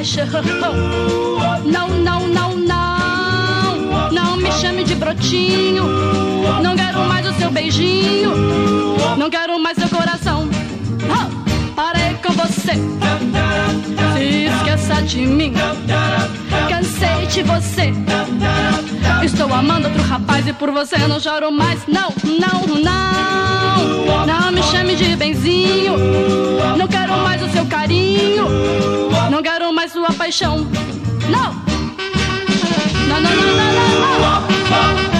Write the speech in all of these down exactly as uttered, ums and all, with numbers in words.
paixão. Não, não, não, não, não me chame de brotinho. Não quero mais o seu beijinho, não quero mais seu coração. Oh, parei com você, se esqueça de mim. Cansei de você, estou amando outro rapaz e por você não choro mais. Não, não, não, não me chame de benzinho. Não quero mais o seu carinho, não quero mais sua paixão. Não, não, não, não, não, não, não.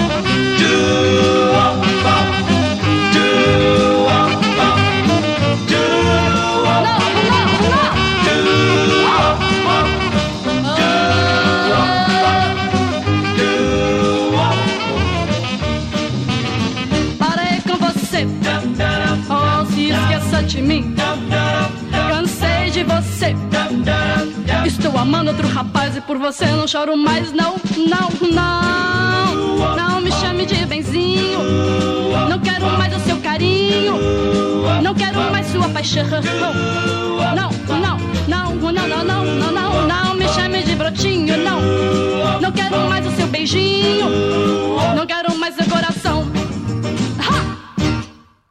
Oh, se esqueça de mim. Cansei de você, estou amando outro rapaz e por você não choro mais. Não, não, não, não me chame de benzinho. Não quero mais o seu carinho, não quero mais sua paixão. Não, não, não, não, não, não, não, não, não me chame de brotinho. Não, não quero mais o seu beijinho,